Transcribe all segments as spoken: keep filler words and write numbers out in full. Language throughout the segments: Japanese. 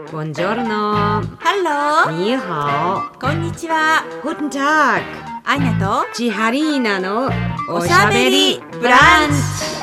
Buongiorno. Hallo. Ni hao. こんにちは。 Guten Tag. アーニャとチハリーナのおしゃべりブランチ。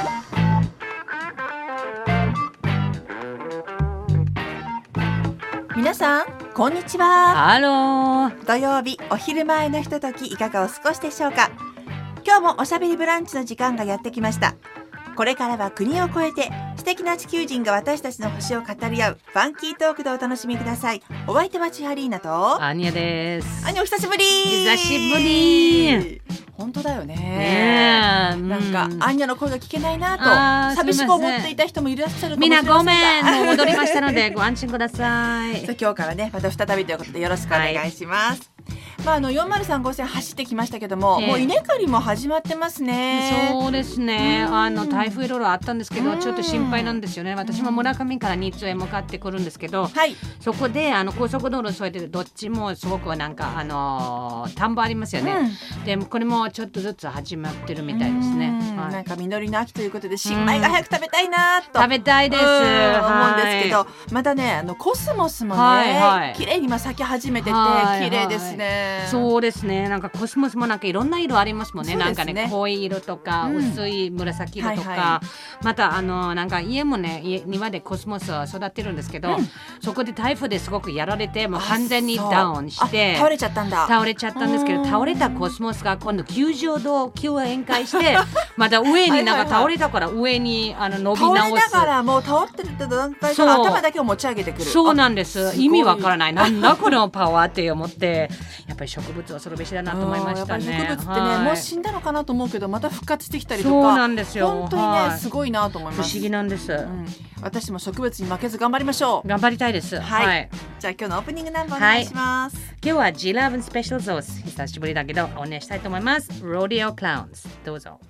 皆さんこんにちは。 Hello. 土曜日お昼前のひとときいかがお過ごしでしょうか。今日もおしゃべりブランチの時間がやってきました。これからは国を越えて素敵な地球人が私たちの星を語り合うファンキートークでお楽しみください。お相手はチハリーナとアーニャです。 アーニャお久しぶり。 久しぶり。 本当だよね。 ねえ、 なんかアーニャの声が聞けないなあーと寂しく思っていた人もいらっしゃるかもしみんれませんが、 なごめん、もう戻りましたのでご安心ください。 さあ今日からねまた再びということでよろしくお願いします。はい、まあ、あのよんまるさん号線走ってきましたけども、 ええ、 もう稲刈りも始まってますね。 そうですね。あの台風いろいろあったんですけど、ちょっと心配なんですよね。私も村上から新津へ向かってくるんですけど、 はい、 そこであの高速道路添えてどっちもすごくなんかあのー、田んぼありますよね。うん、でこれもちょっとずつ始まってるみたいですね。はい、 なんか実りの秋ということで新米が早く食べたいなと食べたいです、 思うんですけど、はい、またねあのコスモスもね、はいはい、綺麗に今咲き始めてて、はい、綺麗ですね。 そうですね。なんかコスモスもなんかいろんな色ありますもんね。なんかね濃い色とか、うん、薄い紫色とか、はいはい、またあのなんか家もね庭でコスモスを育てるんですけど、うん、そこで台風ですごくやられてもう完全にダウンして倒れちゃったんだ。 倒れちゃったんですけど、倒れたコスモスが今度きゅうじゅうど急旋回してまた上になんか倒れたから上にあの伸び直す。 倒れながらもう倒ってる段階から頭だけを持ち上げてくる。 そうなんです。意味わからない。なんだこのパワーって思ってやっぱり植物は恐るべしだなと思いましたね。 やっぱり植物ってね、はい、もう死んだのかなと思うけどまた復活してきたりとか、 そうなんですよ。 本当にね、はい、すごいなと思います。 不思議なんです、うん、 私も植物に負けず頑張りましょう。 頑張りたいです。 はい、 はい、 じゃあ今日のオープニングナンバーお願いします。はい、 今日は ジーラブン スペシャルゾース久しぶりだけどお願いしたいと思います。 Rodeo Clowns どうぞ。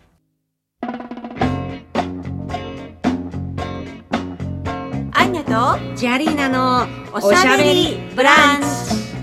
アンニャとジャリーナのおしゃべりブランチ。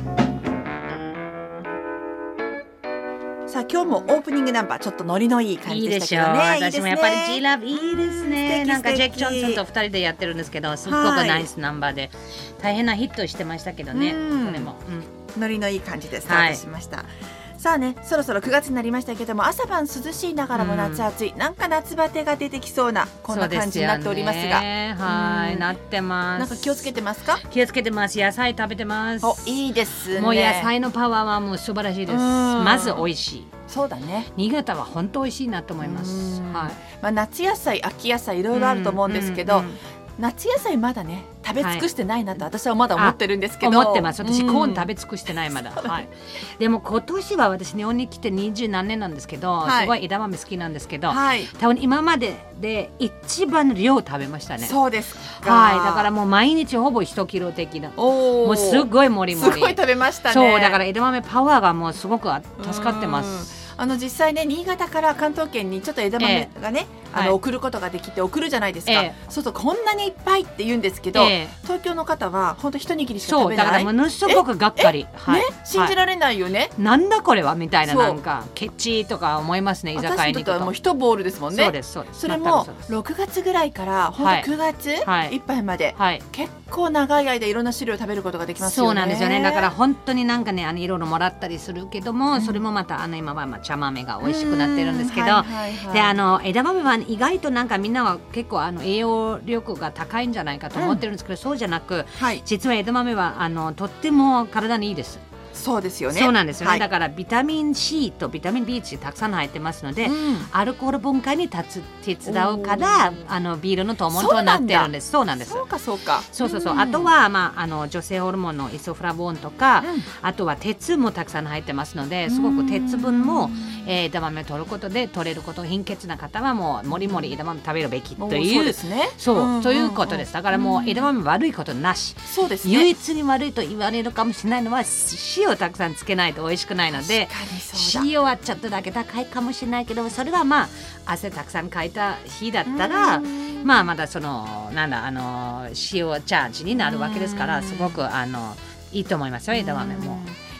さあ今日もオープニングナンバーちょっとノリのいい感じでしたけどね。 いいでしょう。私もやっぱり G Love いいですね。なんかジェイク・ジョンソンとふたりでやってるんですけどすっごくナイスナンバーで大変なヒットしてましたけどね。これも、 うん、ノリのいい感じでスタートしました。はい、さあねそろそろくがつになりましたけども朝晩涼しいながらも夏暑い、うん、なんか夏バテが出てきそうなこんな感じになっておりますが、 はい、なってます。 なんか気をつけてますか？ 気をつけてます。野菜食べてます。 おいいですね。 もう野菜のパワーはもう素晴らしいです。まず美味しい。 そうだね。 新潟は本当美味しいなと思います。はい。 まあ、夏野菜秋野菜いろいろあると思うんですけど、うんうんうん、夏野菜まだね食べ尽くしてないなと私はまだ思ってるんですけど、 思ってます。私コーン食べ尽くしてないまだ、うん、はい、でも今年は私日本に来て二十何年なんですけど、はい、すごい枝豆好きなんですけど、はい、多分今までで一番の量食べましたね。 そうですか。 はい、だからもう毎日ほぼ一キロ的な、もうすごいもりもりすごい食べましたね。 そうだから枝豆パワーがもうすごく助かってます。 あの実際ね新潟から関東圏にちょっと枝豆がね、えー、あの、はい、送ることができて送るじゃないですか、えー、そうするとこんなにいっぱいって言うんですけど、えー、東京の方は本当一握りしか食べない。 そうだからものすごくがっかり、 はい、ね、信じられないよね、 はい、なんだこれはみたいな、なんかケチとか思いますね。居酒屋に行くと私にとってはもう一ボールですもんね。 そうですそうです。 それもろくがつぐらいから本当くがついっぱいまで、はいはい、結構長い間いろんな種類を食べることができますよね。 そうなんですよね。だから本当になんかねあのいろいろもらったりするけども、うん、それもまたあの今はまあ茶豆が美味しいくなってるんですけど、はいはいはい、であの枝豆は意外となんかみんなは結構あの栄養力が高いんじゃないかと思ってるんですけど、うん、そうじゃなく、はい、実は枝豆はあのとっても体にいいです。 そうですよね。 そうなんですよね、はい、だからビタミン C とビタミン ビーツたくさん入ってますので、うん、アルコール分解に立つ手伝うからあのビールのトウモロコシになってるんです。そうなんです。 そうかそうか。 そうそうそう、うん、あとは、まあ、あの女性ホルモンのイソフラボンとか、うん、あとは鉄もたくさん入ってますのですごく鉄分も、えー、枝豆を取ることで取れること、貧血な方はもうもりもり枝豆食べるべきという、 そうですね。 そう、うんうんうん、ということです。だからもう枝豆悪いことなし。 そうですね。 唯一に悪いと言われるかもしれないのは塩をたくさんつけないと美味しくないので、塩はちょっとだけ高いかもしれないけど、それはまあ汗たくさんかいた日だったらまあまだそのなんだあの塩チャージになるわけですから、すごくあのいいと思いますよ枝豆も。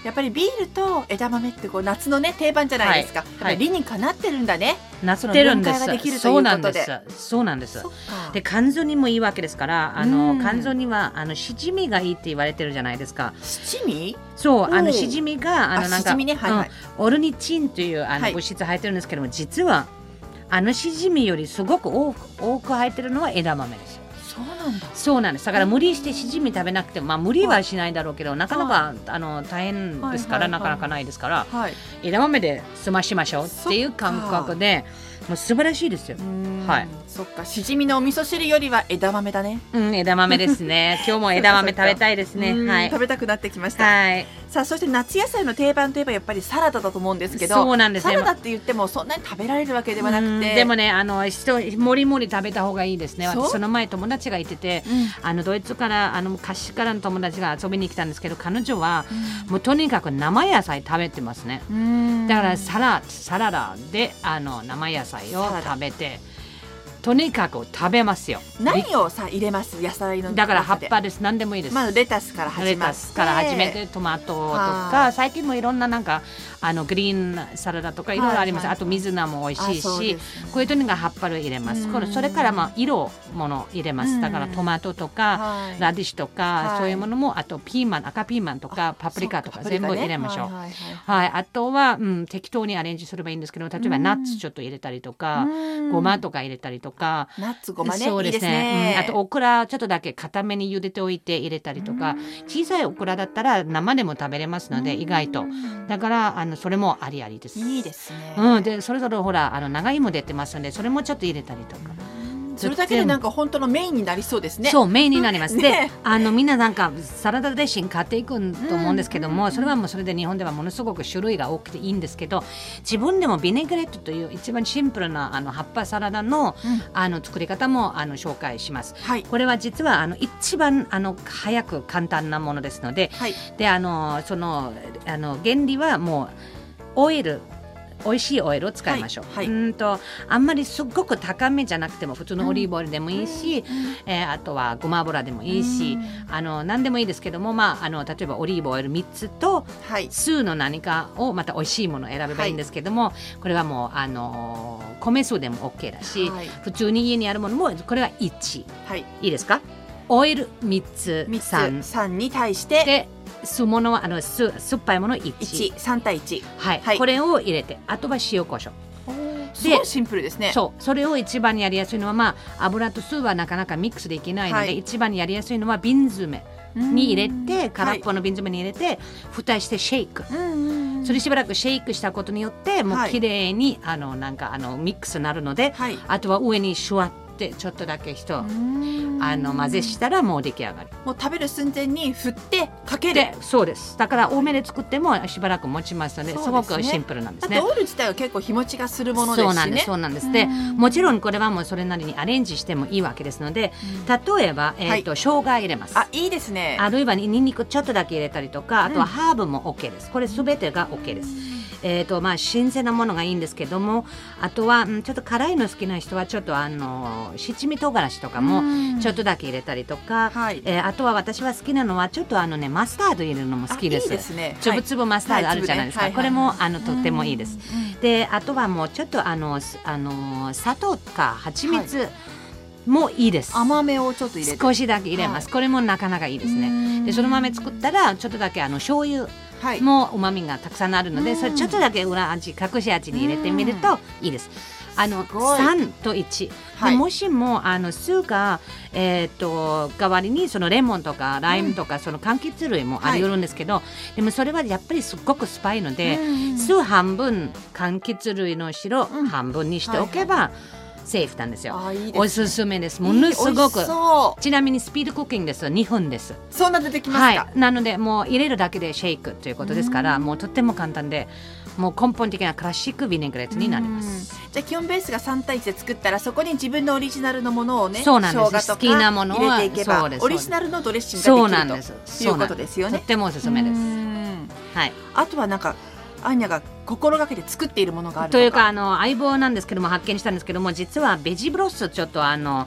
やっぱりビールと枝豆ってこう夏のね定番じゃないですか、はい、やっぱり理にかなってるんだね、 なってるんです。 その分解ができるということで、 そうなんです。で肝臓にもいいわけですから、あの肝臓にはあのしじみがいいって言われてるじゃないですか。 しじみ？ そう、あのしじみがあのなんか、 ね、はいはい、 うん、オルニチンというあの物質入ってるんですけども、はい、実はあのしじみよりすごく多く多く入ってるのは枝豆です。 そうなんだ。 そうなんです。だから無理してしじみ食べなくても、まあ無理はしないだろうけど、なかなか、はい、あの大変ですから、はいはいはい、なかなかないですから、はい、枝豆で済ましましょうっていう感覚で、もう素晴らしいですよ。はい。 そっか、しじみのお味噌汁よりは枝豆だね。 うん、枝豆ですね。今日も枝豆食べたいですね。はい。 食べたくなってきました。 はい。 さあ、そして夏野菜の定番といえばやっぱりサラダだと思うんですけど、 そうなんですね。 サラダって言ってもそんなに食べられるわけではなくて、 でもね、あの人もりもり食べた方がいいですね。私その前友達がいてて、うん、あのドイツからあの昔からの友達が遊びに来たんですけど、彼女は、うん、もうとにかく生野菜食べてますね。だからサラサラダであの生野菜を食べて。とにかく食べますよ。 何をさ入れます？野菜のだから葉っぱです。何でもいいです。 まずレタスから始めて、レタスから始めてトマトとか、最近もいろんななんかあのグリーンサラダとかいろいろあります。はいはい、あと水菜も美味しいし、ね、こういうとにかく葉っぱを入れます。これそれからまあ色もの入れます。だからトマトとかラディッシュとか、はい、そういうものも、あとピーマン、赤ピーマンとかパプリカとか全部入れましょう。はい、はいはい、あとは、うん、適当にアレンジすればいいんですけど、例えばナッツちょっと入れたりとか、ごまとか入れたりとか。 ナッツごまね、 そうですね。いいですね。うん、あとオクラちょっとだけ固めに茹でておいて入れたりとか、小さいオクラだったら生でも食べれますので、意外とだからあのそれもありありです。 いいですね。 うん、でそれぞれほらあの長芋出てますので、それもちょっと入れたりとか。 それだけでなんか本当のメインになりそうですね。 そう、メインになります。ね、で、あのみんななんかサラダドレッシング買っていくと思うんですけども、それはもうそれで日本ではものすごく種類が多くていいんですけど、自分でもビネグレットという一番シンプルなあの葉っぱサラダの、うん、あの作り方もあの紹介します。はい、これは実はあの一番あの早く簡単なものですので、はい、であのそのあの原理はもうオイル美味しいオイルを使いましょう、はいはい、うんとあんまりすっごく高めじゃなくても普通のオリーブオイルでもいいし、うんえー、あとはごま油でもいいし、うん、あの何でもいいですけども、まあ、あの例えばオリーブオイルみっつと、はい、酢の何かをまた美味しいものを選べばいいんですけども、はい、これはもうあの米酢でも OK だし、はい、普通に家にあるものもこれはワン、はい、いいですか？オイルみっつ、 さん、さんに対してで酢物はあの酢酸っぱいものいち、 さん対いち、 はいはい、これを入れて、あとは塩コショウすごいシンプルですね。 そう、それを一番やりやすいのは、まあ、油と酢はなかなかミックスできないので、はい、一番やりやすいのは瓶詰めに入れて、空っぽの瓶詰めに入れて、はい、蓋してシェイク、それしばらくシェイクしたことによってもう綺麗に、はい、あのなんかあのミックスになるので、はい、あとは上にシュワッでちょっとだけ人あの混ぜしたらもう出来上がり。 もう食べる寸前に振ってかける。 そうです。だから多めで作ってもしばらく持ちますので、すごくシンプルなんですね。 あとオイル自体は結構日持ちがするものですしね。 そうなんです、そうなんです。で、もちろんこれはもうそれなりにアレンジしてもいいわけですので、例えば、えーとはい、生姜入れます。 あ、いいですね。 あるいはニンニクちょっとだけ入れたりとか、あとはハーブも OK です。これすべてが OK です。えーとまあ、新鮮なものがいいんですけども、あとは、うん、ちょっと辛いの好きな人はちょっとあの七味唐辛子とかもちょっとだけ入れたりとか、はいえー、あとは私は好きなのはちょっとあの、ね、マスタード入れるのも好きです。 いいですね。 つぶつぶマスタードあるじゃないですか、はいはい、これもあのとってもいいです。であとはもうちょっとあのあの砂糖か蜂蜜、はいもういいです。 甘めをちょっと入れて少しだけ入れます、はい、これもなかなかいいですね。でその豆作ったらちょっとだけあの醤油もうまみがたくさんあるので、はい、それちょっとだけ裏味隠し味に入れてみるといいです。あのさんといち、はい、もしもあの酢が、えー、と代わりにそのレモンとかライムとか、うん、その柑橘類もあり得るんですけど、はい、でもそれはやっぱりすっごくスパイので、うん、酢半分柑橘類の白、うん、半分にしておけば、はいはいセーフなんですよ。いいですね、おすすめです。ものすごくいいちなみにスピードクッキングですにふんです。 そんな出てきますか？ はい、なのでもう入れるだけでシェイクということですから、もうとっても簡単でもう根本的なクラシックビネグレットになります。 じゃあ基本ベースがさん対いちで作ったらそこに自分のオリジナルのものをね、 そうなんです。好きなものを入れていけばオリジナルのドレッシングができるということですよね。 とってもおすすめです。はい、 あとはなんかアーニャが心がけて作っているものがあるとかというかあの相棒なんですけども発見したんですけども、実はベジブロスちょっとあの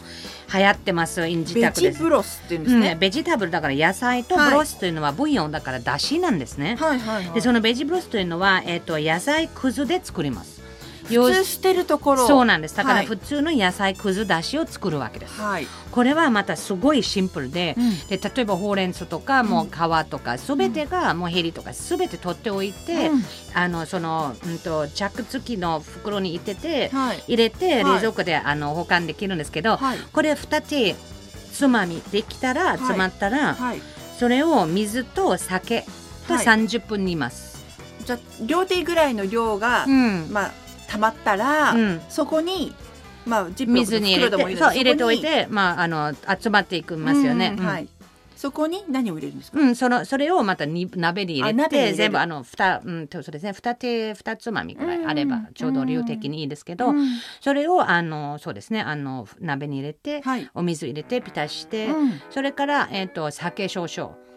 流行ってます。インジタクです。 ベジブロスって言うんですね、 うん、ベジタブルだから野菜と、ブロスというのはブイヨンだからだしなんですね、 はいはいはい、 でそのベジブロスというのは、えー、と野菜くずで作ります。 普通捨てるところ。 そうなんです。だから普通の野菜くずだしを作るわけです、はい、これはまたすごいシンプル で,、うん、で例えばほうれん草とかもう皮とかすべてが、うん、もうヘリとかすべて取っておいて、うん、あのその、うんと、着付きの袋に入れて、はい、入れて冷蔵庫で、はい、あの保管できるんですけど、はい、これふた手つまみできたら、はい、詰まったら、はい、それを水と酒とさんじゅっぷん煮ます、 はい、じゃあ両手ぐらいの量が、うん、まあ溜まったら、うん、そこに、まあ、ジップロックの袋でもいいので、 そう入れておいて、まあ、あの集まっていきますよね、うんうん、はい、 そこに何を入れるんですか？ うん、そのそれをまたに鍋に入れて全部あのふた、うん、そうですね、ふた手ふたつまみぐらいあればちょうど量的にいいですけど、うん、それをあのそうですね、あの鍋に入れて、はい、お水入れてピタして、うん、それから、えーと、酒少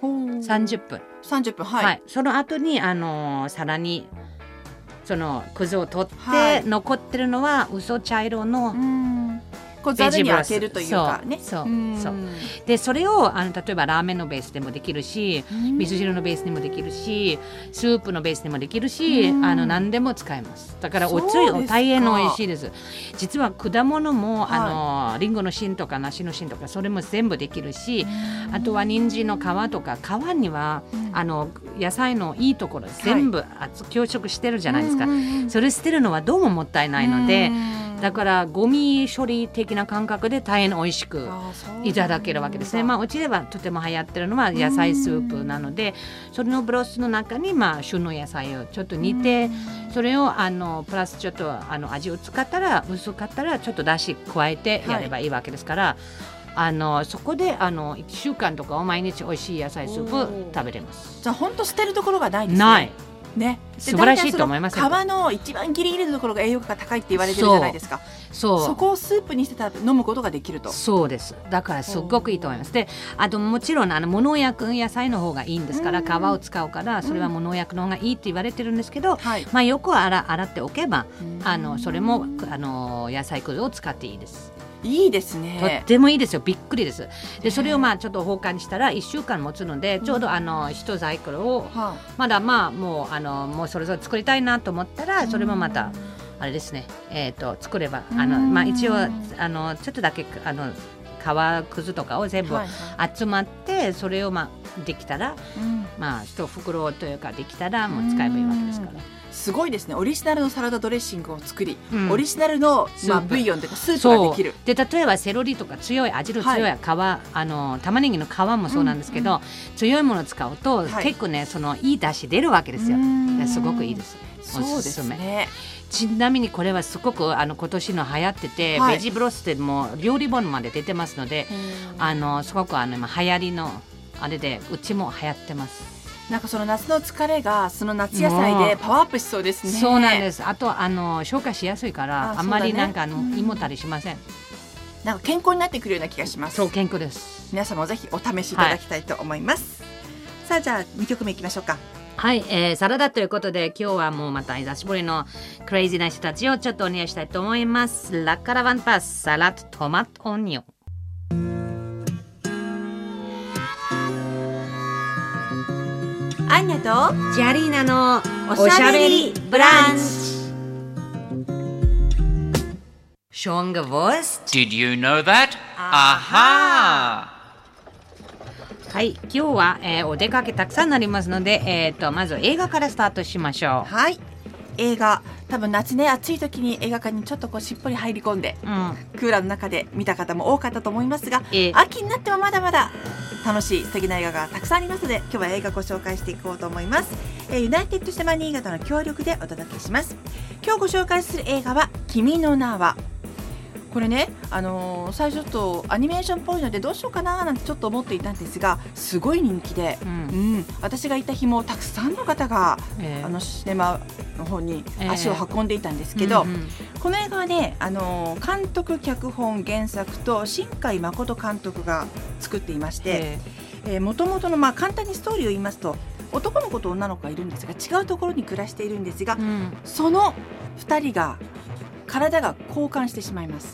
々さんじゅっぷんさんじゅっぷん、はい、はい、 その後にあのさらにそのくずを取って、はい、残ってるのは薄茶色のこうザルに開けるというかね。 そうそうそうでそれをあの例えばラーメンのベースでもできるし、味噌汁のベースにもできるし、スープのベースにもできるし、あの何でも使えます。だからおつゆ大変美味しいです。実は果物も、はい、あのリンゴの芯とか梨の芯とかそれも全部できるし、あとは人参の皮とか皮にはあの野菜のいいところ全部、はい、強食してるじゃないですか。それ捨てるのはどうももったいないので、だからゴミ処理的な感覚で大変美味しくいただけるわけですね。まあ、うちではとても流行ってるのは野菜スープなので、それのブロスの中に、まあ、旬の野菜をちょっと煮て、それをあのプラスちょっとあの味を使ったら薄かったらちょっとだし加えてやればいいわけですから、はい、あのそこであのいっしゅうかんとか毎日美味しい野菜スープ食べれます。 じゃあ本当捨てるところがないですね。 ないね、 素晴らしいと思います。 皮の一番ギリギリのところが栄養価が高いって言われてるじゃないですか。そう、そこをスープにしてたら飲むことができると。 そうです。だからすごくいいと思います。で、あともちろんあの無農薬野菜の方がいいんですから、皮を使うからそれは無農薬の方がいいって言われてるんですけど、はい、まあ、よく洗、洗っておけばあのそれもあの野菜くずを使っていいです。 いいですね。 とってもいいですよ。びっくりです。でそれをまあちょっと放火にしたらいっしゅうかん持つので、ちょうどあの一サイクルをまだまあもうあのもうそれぞれ作りたいなと思ったら、それもまたあれですね、えーと作ればあのまあ一応あのちょっとだけあの皮くずとかを全部集まって、はいはい、それをまあできたら、うん、まあ一袋というかできたらもう使えばいいわけですから。 すごいですね。オリジナルのサラダドレッシングを作り、うん、オリジナルの、まあ、ブイヨンというかスープができる。 で例えばセロリとか強い味の強い皮、はい、あの玉ねぎの皮もそうなんですけど、うんうん、強いものを使うと、はい、結構ねそのいい出汁出るわけですよ。すごくいいです。おすすめ。そうですね。ちなみにこれはすごくあの今年の流行ってて、はい、ベジブロスってもう料理本まで出てますので、あのすごくあの今流行りのあれでうちも流行ってます。 なんかその夏の疲れがその夏野菜でパワーアップしそうですね。 そうなんです。あとあの消化しやすいから あ,、あんまりなんかあの、ね、胃もたりしません。 なんか健康になってくるような気がします。 そう健康です。 皆さんもぜひお試しいただきたいと思います、はい、さあじゃあにきょくめいきましょうか。 はい、えー、サラダということで今日はもうまた久しぶりのクレイジーな人たちをちょっとお願いしたいと思います。ラカラバンパスサラダトマトオニオン。 アンナとジャリーナのおしゃべりブランチ。Schon gewusst? Did you know that? Aha! はい、今日は、えー、お出かけたくさんになりますので、えー、とまず映画からスタートしましょう。 はい、映画多分夏ね暑い時に映画館にちょっとこうしっぽり入り込んで、うん、クーラーの中で見た方も多かったと思いますが、えー、秋になってもまだまだ楽しい素敵な映画がたくさんありますので、今日は映画ご紹介していこうと思います、えー、ユナイテッドシネマ新潟の協力でお届けします。今日ご紹介する映画は君の名は。これね、あのー、最初ちょっとアニメーションっぽいのでどうしようかななんてちょっと思っていたんですが、すごい人気で、うんうん、私がいた日もたくさんの方が、えー、あのシネマの方に足を運んでいたんですけど、えーうんうん、この映画はね、あのー、監督脚本原作と新海誠監督が作っていまして、えー、元々の、まあ、簡単にストーリーを言いますと、男の子と女の子がいるんですが違うところに暮らしているんですが、うん、そのふたりが体が交換してしまいます。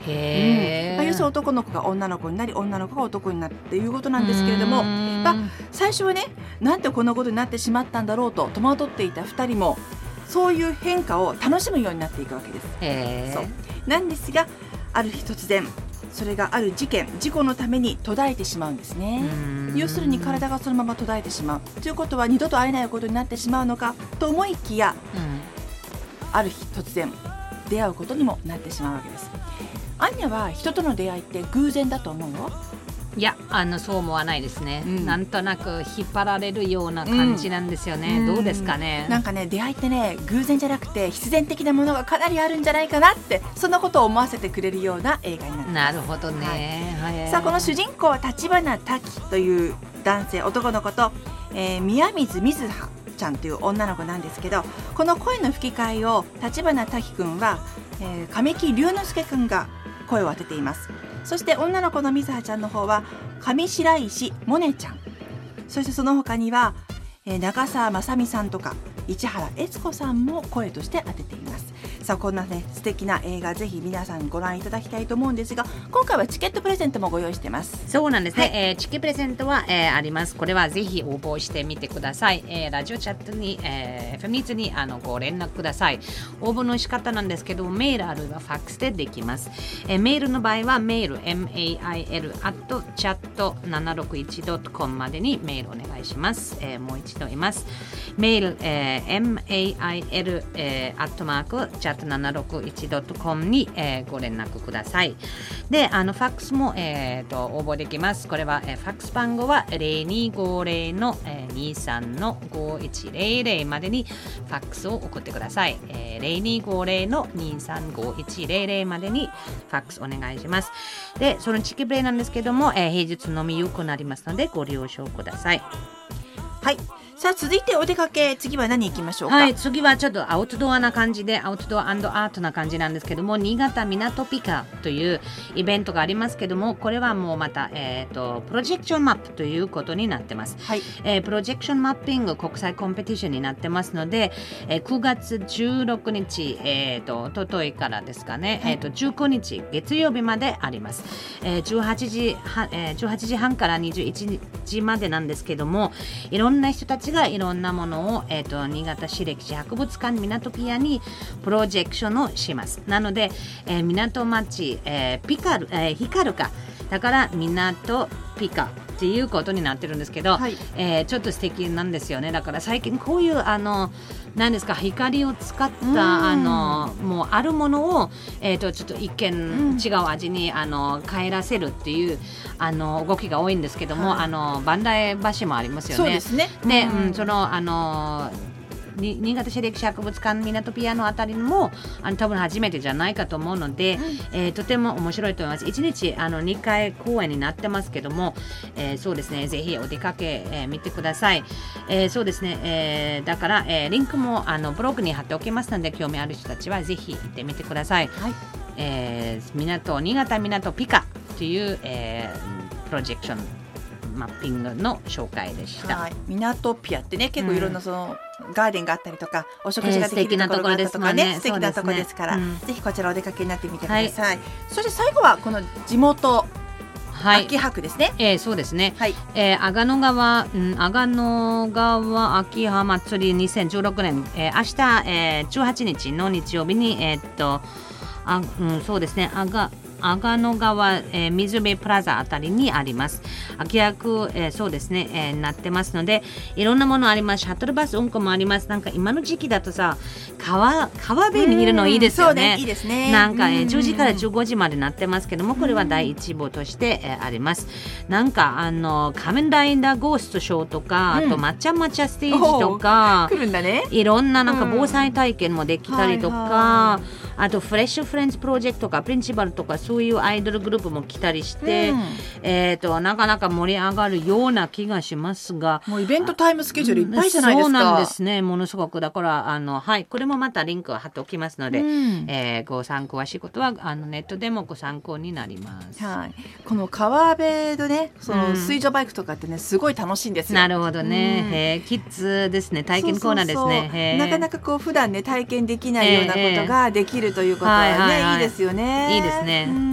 へー、 うんまあ、要するに男の子が女の子になり女の子が男になるっていうことなんですけれども、まあ、最初はねなんでこんなことになってしまったんだろうと戸惑っていたふたりもそういう変化を楽しむようになっていくわけです。 へー、 そうなんですがある日突然それがある事件事故のために途絶えてしまうんですね。要するに体がそのまま途絶えてしまうということは二度と会えないことになってしまうのかと思いきや、うん、ある日突然出会うことにもなってしまうわけです。アンニャは人との出会いって偶然だと思うの？ いやあのそう思わないですね、うん、なんとなく引っ張られるような感じなんですよね、うん、どうですかね。 なんかね出会いってね偶然じゃなくて必然的なものがかなりあるんじゃないかなってそんなことを思わせてくれるような映画になってます。 なるほどね、はいはい、 さあこの主人公は立花滝という男性男の子と、えー、宮水瑞葉ちゃんという女の子なんですけどこの声の吹き替えを立花滝くんは、えー、神木隆之介くんが声を当てています。そして女の子の瑞葉ちゃんの方は上白石萌音ちゃんそしてその他には、えー、長澤まさみさんとか市原悦子さんも声として当てています。さあこんなね素敵な映画ぜひ皆さんご覧いただきたいと思うんですが今回はチケットプレゼントもご用意してます。 そうなんですね、 はいえー、チケットプレゼントは、えー、あります。これはぜひ応募してみてください、えー、ラジオチャットに、えー、エフエムニーズにあのご連絡ください。応募の仕方なんですけどメールあるいはファックスでできます、えー、メールの場合はメール メール アットチャットななろくいちドットコム までにメールお願いします、えー、もう一度言いますメール、えー、メール、えー、アットマークチャットななろくいちドットコム に、えー、ご連絡ください。で、あのファックスも、えー、と応募できます。これは、えー、ファックス番号はゼロにごゼロの、えー、にさんのごいちゼロゼロまでにファックスを送ってください。えー、ゼロにごゼロのにさんごいちゼロゼロまでにファックスお願いします。で、そのチキプレイなんですけども、えー、平日のみ有効になりますのでご了承ください。 はい。さあ続いてお出かけ次は何行きましょうか。 はい、次はちょっとアウトドアな感じでアウトドア&アートな感じなんですけども新潟みなとピカというイベントがありますけどもこれはもうまた、えー、とプロジェクションマップということになってます、はいえー、プロジェクションマッピング国際コンペティションになってますので、えー、くがつじゅうろくにち、えー、とおとといからですかね、はいえー、とじゅうくにち月曜日まであります、えー、じゅうはちじはん、えー、じゅうはちじはんからにじゅういちじまでなんですけどもいろんな人たちがいろんなものを、えー、と新潟市歴史博物館港ピアにプロジェクションをします。なので、えー、港町、えー、ピカル、えー、光るかだから港ピカっていうことになってるんですけど、はいえー、ちょっと素敵なんですよね。だから最近こういうあの何ですか光を使ったあのもうあるものを、えー、とちょっと一見違う味にあの変えらせるっていうあの動きが多いんですけども、はい、あの磐梯橋もありますよね。 そうですね。 で、うん、そのあのに新潟市歴史博物館港ピアノあたりもあの多分初めてじゃないかと思うので、うんえー、とても面白いと思います。いちにちあのにかい公演になってますけども、えー、そうですねぜひお出かけ、えー、見てください、えー、そうですね、えー、だから、えー、リンクもあのブログに貼っておきますので興味ある人たちはぜひ行ってみてください、はいえー、港新潟港ピカという、えー、プロジェクションマッピングの紹介でした。 はい、港ピアってね結構いろんなその、うん、ガーデンがあったりとかお食事ができるところがあったとかね、えー、素敵なところですから、ねうん、ぜひこちらお出かけになってみてください、はい、そして最後はこの地元はい、秋葉区ですね、 えー、そうですね、はいえー、阿賀野川、うん、阿賀野川秋葉祭りにせんじゅうろくねん、えー、明日、えー、じゅうはちにちの日曜日に、えー、っとあうん、そうですね阿賀阿賀野川、えー、水辺プラザあたりにあります。秋葉区、えー、そうですね、えー、なってますのでいろんなものあります。シャトルバス運行もあります。なんか今の時期だとさ川川辺にいるのいいですよね。 そうねいいですね。 なんか、えー、じゅうじからじゅうごじまでなってますけどもこれは第一部として、えー、あります。なんかあの仮面ライダーゴーストショーとか、うん、あと抹茶抹茶ステージとか来るんだね。 いろんななんか防災体験もできたりとか、うんはいはい、あとフレッシュフレンズプロジェクトとかプリンシパルとかそういうアイドルグループも来たりして、うんえー、となかなか盛り上がるような気がしますがもうイベントタイムスケジュールいっぱいじゃないですか。 そうなんですねものすごくだからあの、はい、これもまたリンクを貼っておきますので、うんえー、ご参考詳しいことはあのネットでもご参考になります、 はい、この川辺のねその水上バイクとかってねすごい楽しいんですよ。 なるほどね、うん、へキッズですね体験コーナーですね。そうそうそうへなかなかこう普段ね体験できないようなことができるということはね、はいはいはい、いいですよね。 いいですね。うん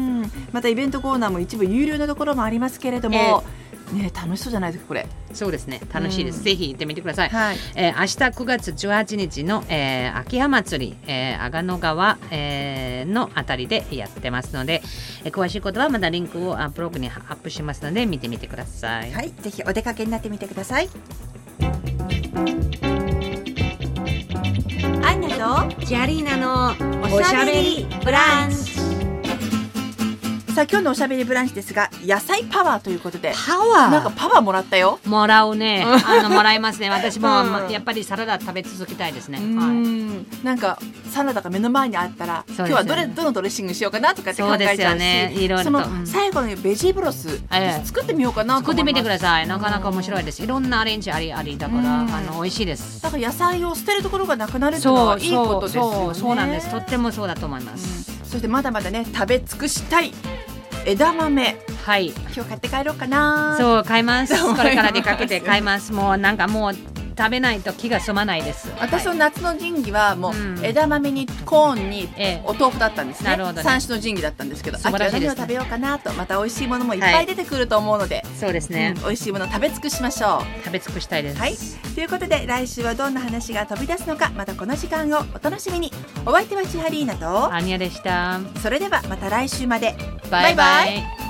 またイベントコーナーも一部有料のところもありますけれども、えー、ね楽しそうじゃないですかこれ。 そうですね、楽しいです、うん、ぜひ行ってみてください、 はい。 えー、明日くがつじゅうはちにちの、えー、秋葉祭り、えー、阿賀野川、えー、のあたりでやってますので、えー、詳しいことはまたリンクをブログにアップしますので見てみてください。 はい、ぜひお出かけになってみてください。アンナとジャリーナのおしゃべりブランチ。さあ今日のおしゃべりブランチですが、野菜パワーということで、 パワーなんかパワーもらったよ。 もらうね、あのもらいますね。私も、うん、やっぱりサラダ食べ続けたいですね。 うん、はい、なんかサラダが目の前にあったら、ね、今日はどれどのドレッシングしようかなとかって考えちゃうし、そうですよね、いろいろと、その最後のベジブロス、ええ、作ってみようかなと思います。 作ってみてください。なかなか面白いです。いろんなアレンジありありだから、あの美味しいです。 だから野菜を捨てるところがなくなるっていうのはいいことですよね。 そうそうそうなんです。とってもそうだと思います。 うん、そしてまだまだね食べ尽くしたい枝豆、 はい、 今日買って帰ろうかな。 そう買います。これから出かけて買います。もうなんかもう食べないと気が済まないです。 私の夏の神器はもう枝豆にコーンにお豆腐だったんですね。三種の神器だったんですけど、秋は何を食べようかなと、また美味しいものもいっぱい出てくると思うので、はい、 そうですね、 うん、美味しいもの食べ尽くしましょう。 食べ尽くしたいです。 はい、ということで来週はどんな話が飛び出すのか、またこの時間をお楽しみに。お相手は千ハリーナとアニヤでした。 それではまた来週まで。 バイバイ。